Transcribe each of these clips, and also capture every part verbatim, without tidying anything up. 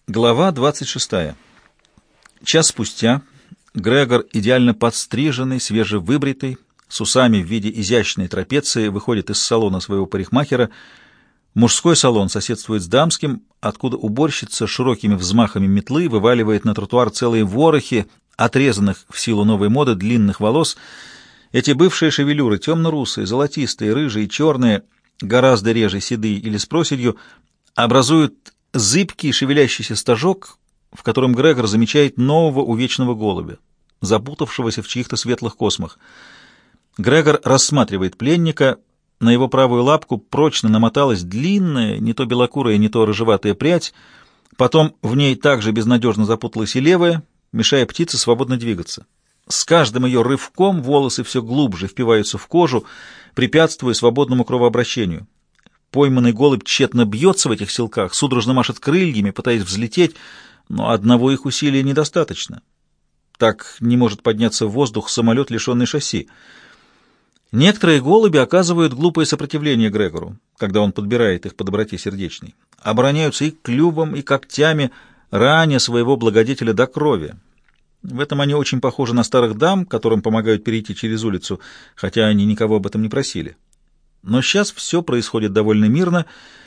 Глава двадцать шестая. Час спустя Грегор, идеально подстриженный, свежевыбритый, с усами в виде изящной трапеции, выходит из салона своего парикмахера. Мужской салон соседствует с дамским, откуда уборщица широкими взмахами метлы вываливает на тротуар целые ворохи отрезанных в силу новой моды длинных волос. Эти бывшие шевелюры, темно-русые, золотистые, рыжие, черные, гораздо реже седые или с проседью, образуют зыбкий шевелящийся стажок, в котором Грегор замечает нового увечного голубя, запутавшегося в чьих-то светлых космах. Грегор рассматривает пленника. На его правую лапку прочно намоталась длинная, не то белокурая, не то рыжеватая прядь. Потом в ней также безнадежно запуталась и левая, мешая птице свободно двигаться. С каждым ее рывком волосы все глубже впиваются в кожу, препятствуя свободному кровообращению. Пойманный голубь тщетно бьется в этих силках, судорожно машет крыльями, пытаясь взлететь, но одного их усилия недостаточно. Так не может подняться в воздух самолет, лишенный шасси. Некоторые голуби оказывают глупое сопротивление Грегору, когда он подбирает их по доброте сердечной. Обороняются и клювом, и когтями, раня своего благодетеля до крови. В этом они очень похожи на старых дам, которым помогают перейти через улицу, хотя они никого об этом не просили. Но сейчас все происходит довольно мирно.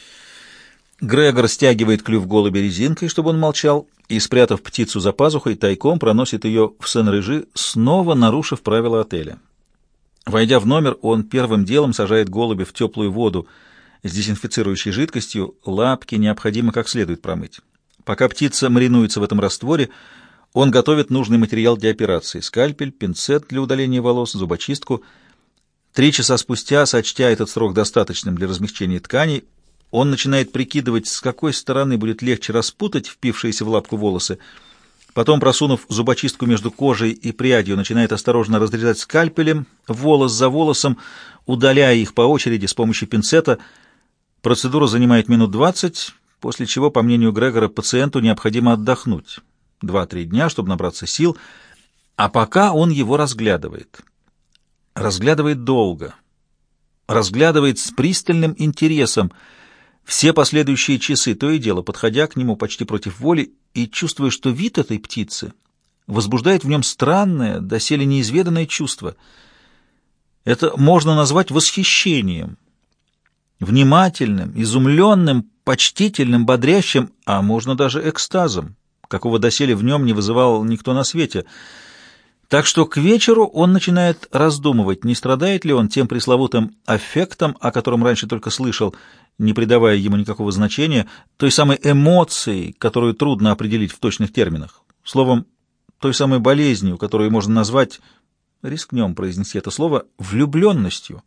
Грегор стягивает клюв голубя резинкой, чтобы он молчал, и, спрятав птицу за пазухой, тайком проносит ее в Сен-Режи, снова нарушив правила отеля. Войдя в номер, он первым делом сажает голубя в теплую воду с дезинфицирующей жидкостью, лапки необходимо как следует промыть. Пока птица маринуется в этом растворе, он готовит нужный материал для операции — скальпель, пинцет для удаления волос, зубочистку. Три часа спустя, сочтя этот срок достаточным для размягчения тканей, он начинает прикидывать, с какой стороны будет легче распутать впившиеся в лапку волосы. Потом, просунув зубочистку между кожей и прядью, начинает осторожно разрезать скальпелем волос за волосом, удаляя их по очереди с помощью пинцета. Процедура занимает минут двадцать, после чего, по мнению Грегора, пациенту необходимо отдохнуть два-три дня, чтобы набраться сил, а пока он его разглядывает. Разглядывает долго, разглядывает с пристальным интересом все последующие часы, то и дело, подходя к нему почти против воли и чувствуя, что вид этой птицы возбуждает в нем странное, доселе неизведанное чувство. Это можно назвать восхищением, внимательным, изумленным, почтительным, бодрящим, а можно даже экстазом, какого доселе в нем не вызывал никто на свете. Так что к вечеру он начинает раздумывать, не страдает ли он тем пресловутым аффектом, о котором раньше только слышал, не придавая ему никакого значения, той самой эмоцией, которую трудно определить в точных терминах. Словом, той самой болезнью, которую можно назвать, рискнем произнести это слово, влюбленностью.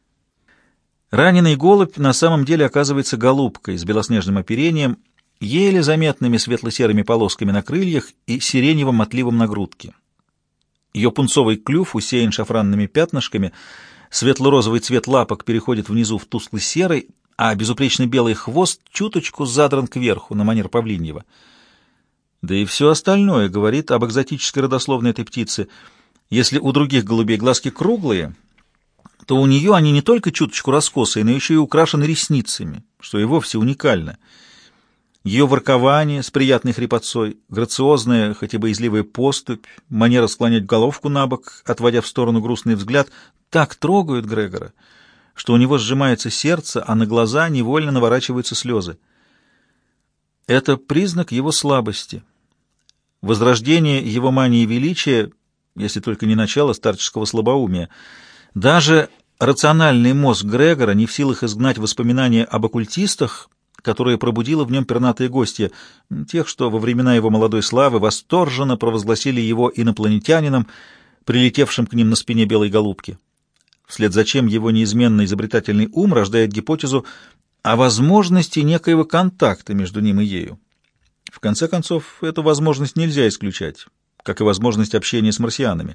Раненый голубь на самом деле оказывается голубкой с белоснежным оперением, еле заметными светло-серыми полосками на крыльях и сиреневым отливом на грудке. Ее пунцовый клюв усеян шафранными пятнышками, светло-розовый цвет лапок переходит внизу в тускло-серый, а безупречно белый хвост чуточку задран кверху, на манер павлиньего. Да и все остальное говорит об экзотической родословной этой птицы. Если у других голубей глазки круглые, то у нее они не только чуточку раскосые, но еще и украшены ресницами, что и вовсе уникально. Ее воркование с приятной хрипотцой, грациозная, хоть и боязливая поступь, манера склонять головку на бок, отводя в сторону грустный взгляд, так трогают Грегора, что у него сжимается сердце, а на глаза невольно наворачиваются слезы. Это признак его слабости, возрождение его мании величия, если только не начало старческого слабоумия. Даже рациональный мозг Грегора не в силах изгнать воспоминания об оккультистах, которое пробудило в нем пернатые гостья, тех, что во времена его молодой славы восторженно провозгласили его инопланетянином, прилетевшим к ним на спине белой голубки. Вслед за чем его неизменно изобретательный ум рождает гипотезу о возможности некоего контакта между ним и ею. В конце концов, эту возможность нельзя исключать, как и возможность общения с марсианами.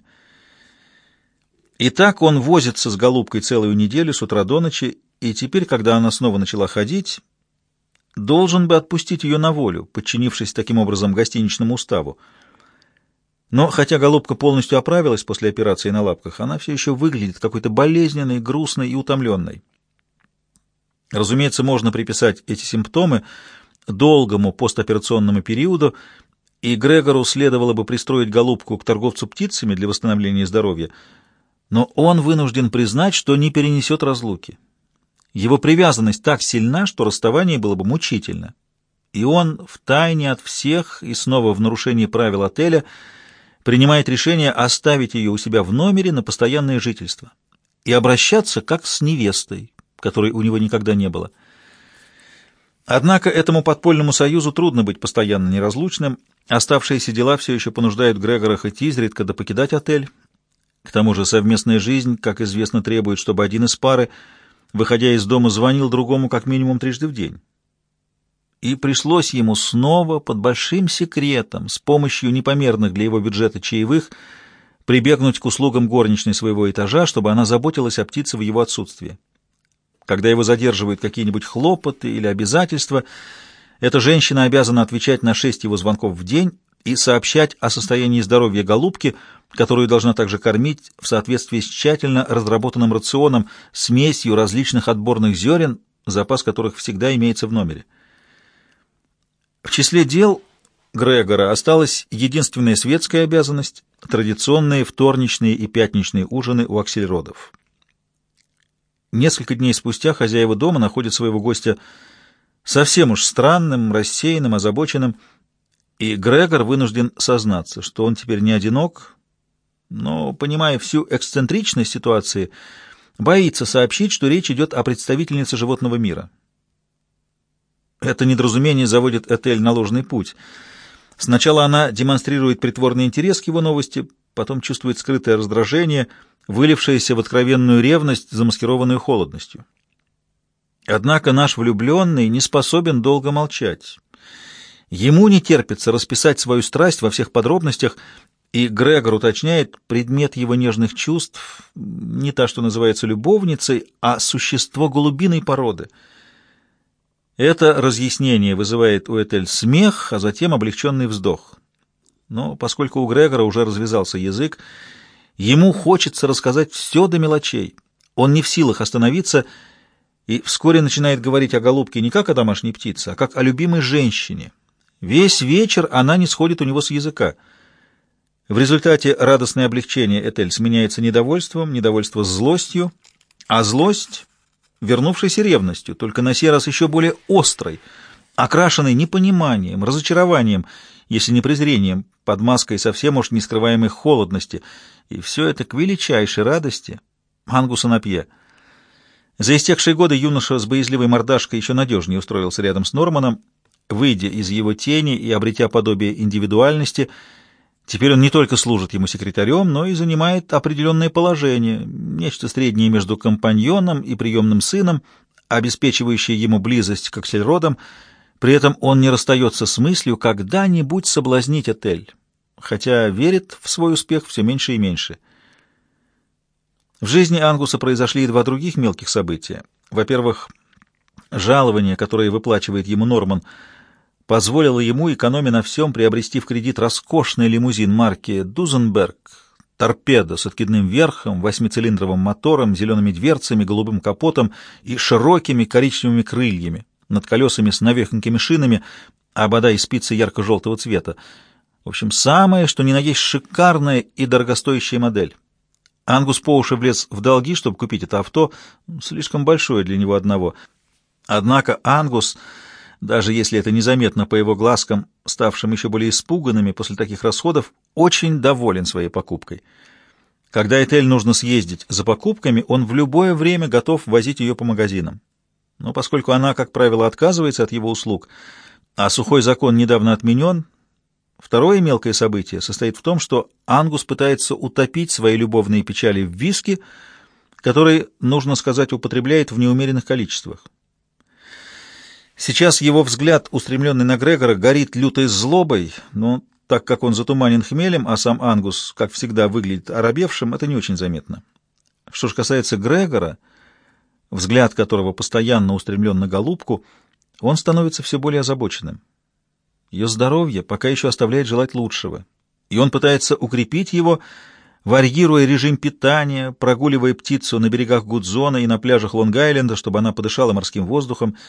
Итак, он возится с голубкой целую неделю с утра до ночи, и теперь, когда она снова начала ходить, должен бы отпустить ее на волю, подчинившись таким образом гостиничному уставу. Но хотя голубка полностью оправилась после операции на лапках, она все еще выглядит какой-то болезненной, грустной и утомленной. Разумеется, можно приписать эти симптомы долгому постоперационному периоду, и Грегору следовало бы пристроить голубку к торговцу птицами для восстановления здоровья, но он вынужден признать, что не перенесет разлуки. Его привязанность так сильна, что расставание было бы мучительно. И он, втайне от всех и снова в нарушении правил отеля, принимает решение оставить ее у себя в номере на постоянное жительство и обращаться как с невестой, которой у него никогда не было. Однако этому подпольному союзу трудно быть постоянно неразлучным. Оставшиеся дела все еще понуждают Грегора хоть изредка да покидать отель. К тому же совместная жизнь, как известно, требует, чтобы один из пары, выходя из дома, звонил другому как минимум трижды в день. И пришлось ему снова под большим секретом, с помощью непомерных для его бюджета чаевых, прибегнуть к услугам горничной своего этажа, чтобы она заботилась о птице в его отсутствие. Когда его задерживают какие-нибудь хлопоты или обязательства, эта женщина обязана отвечать на шесть его звонков в день и сообщать о состоянии здоровья голубки, которую должна также кормить в соответствии с тщательно разработанным рационом, смесью различных отборных зерен, запас которых всегда имеется в номере. В числе дел Грегора осталась единственная светская обязанность — традиционные вторничные и пятничные ужины у Аксельродов. Несколько дней спустя хозяева дома находят своего гостя совсем уж странным, рассеянным, озабоченным, и Грегор вынужден сознаться, что он теперь не одинок, но, понимая всю эксцентричность ситуации, боится сообщить, что речь идет о представительнице животного мира. Это недоразумение заводит Этель на ложный путь. Сначала она демонстрирует притворный интерес к его новости, потом чувствует скрытое раздражение, вылившееся в откровенную ревность, замаскированную холодностью. Однако наш влюбленный не способен долго молчать. Ему не терпится расписать свою страсть во всех подробностях, и Грегор уточняет, предмет его нежных чувств не та, что называется любовницей, а существо голубиной породы. Это разъяснение вызывает у Этель смех, а затем облегченный вздох. Но поскольку у Грегора уже развязался язык, ему хочется рассказать все до мелочей. Он не в силах остановиться и вскоре начинает говорить о голубке не как о домашней птице, а как о любимой женщине. Весь вечер она не сходит у него с языка. В результате радостное облегчение Этель сменяется недовольством, недовольство злостью, а злость — вернувшейся ревностью, только на сей раз еще более острой, окрашенной непониманием, разочарованием, если не презрением, под маской совсем уж нескрываемой холодности, и все это к величайшей радости Ангуса Напье. За истекшие годы юноша с боязливой мордашкой еще надежнее устроился рядом с Норманом. Выйдя из его тени и обретя подобие индивидуальности, теперь он не только служит ему секретарем, но и занимает определенное положение, нечто среднее между компаньоном и приемным сыном, обеспечивающее ему близость к Аксельродам. При этом он не расстается с мыслью когда-нибудь соблазнить Этель, хотя верит в свой успех все меньше и меньше. В жизни Ангуса произошли и два других мелких события. Во-первых, жалование, которое выплачивает ему Норман, позволило ему, экономя на всем, приобрести в кредит роскошный лимузин марки «Дузенберг», торпедо с откидным верхом, восьмицилиндровым мотором, зелеными дверцами, голубым капотом и широкими коричневыми крыльями, над колесами с навехонькими шинами, а бодай и спицы ярко-желтого цвета. В общем, самое, что ни на есть шикарная и дорогостоящая модель. Ангус по уши влез в долги, чтобы купить это авто, слишком большое для него одного. Однако Ангус, даже если это незаметно по его глазкам, ставшим еще более испуганными после таких расходов, очень доволен своей покупкой. Когда Этель нужно съездить за покупками, он в любое время готов возить ее по магазинам. Но поскольку она, как правило, отказывается от его услуг, а сухой закон недавно отменен, второе мелкое событие состоит в том, что Ангус пытается утопить свои любовные печали в виски, который, нужно сказать, употребляет в неумеренных количествах. Сейчас его взгляд, устремленный на Грегора, горит лютой злобой, но так как он затуманен хмелем, а сам Ангус, как всегда, выглядит оробевшим, это не очень заметно. Что же касается Грегора, взгляд которого постоянно устремлен на голубку, он становится все более озабоченным. Ее здоровье пока еще оставляет желать лучшего, и он пытается укрепить его, варьируя режим питания, прогуливая птицу на берегах Гудзона и на пляжах Лонг-Айленда, чтобы она подышала морским воздухом,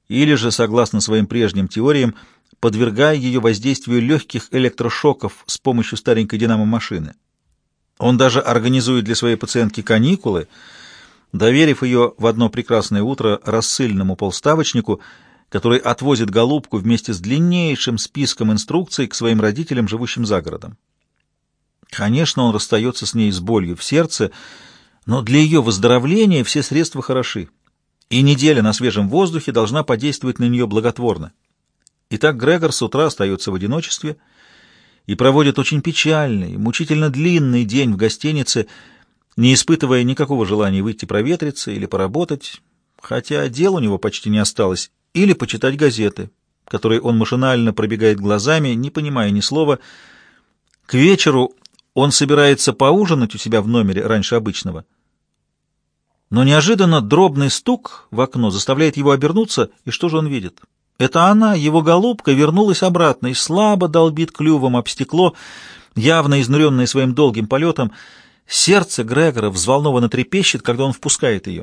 или же, согласно своим прежним теориям, подвергая ее воздействию легких электрошоков с помощью старенькой динамо-машины. Он даже организует для своей пациентки каникулы, доверив ее в одно прекрасное утро рассыльному полставочнику, который отвозит голубку вместе с длиннейшим списком инструкций к своим родителям, живущим за городом. Конечно, он расстается с ней с болью в сердце, но для ее выздоровления все средства хороши, и неделя на свежем воздухе должна подействовать на нее благотворно. Итак, Грегор с утра остается в одиночестве и проводит очень печальный, мучительно длинный день в гостинице, не испытывая никакого желания выйти проветриться или поработать, хотя дел у него почти не осталось, или почитать газеты, которые он машинально пробегает глазами, не понимая ни слова. К вечеру он собирается поужинать у себя в номере раньше обычного. Но неожиданно дробный стук в окно заставляет его обернуться, и что же он видит? Это она, его голубка, вернулась обратно и слабо долбит клювом об стекло, явно изнуренная своим долгим полетом. Сердце Грегора взволнованно трепещет, когда он впускает ее.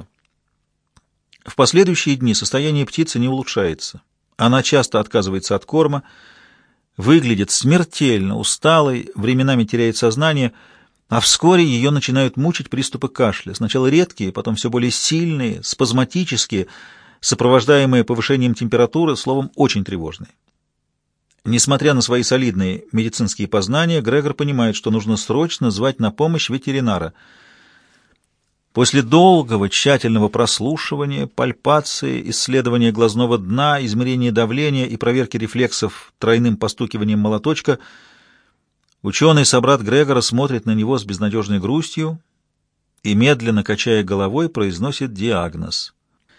В последующие дни состояние птицы не улучшается. Она часто отказывается от корма, выглядит смертельно усталой, временами теряет сознание, а вскоре ее начинают мучить приступы кашля, сначала редкие, потом все более сильные, спазматические, сопровождаемые повышением температуры, словом, очень тревожные. Несмотря на свои солидные медицинские познания, Грегор понимает, что нужно срочно звать на помощь ветеринара. После долгого тщательного прослушивания, пальпации, исследования глазного дна, измерения давления и проверки рефлексов тройным постукиванием молоточка, ученый-собрат Грегора смотрит на него с безнадежной грустью и, медленно качая головой, произносит диагноз.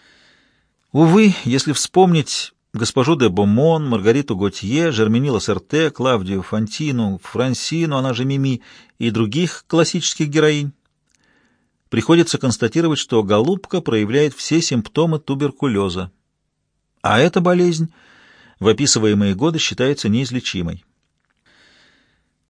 Увы, если вспомнить госпожу де Бомон, Маргариту Готье, Жерменила Серте, Клавдию Фонтину, Франсину, она же Мими, и других классических героинь, приходится констатировать, что голубка проявляет все симптомы туберкулеза, а эта болезнь в описываемые годы считается неизлечимой.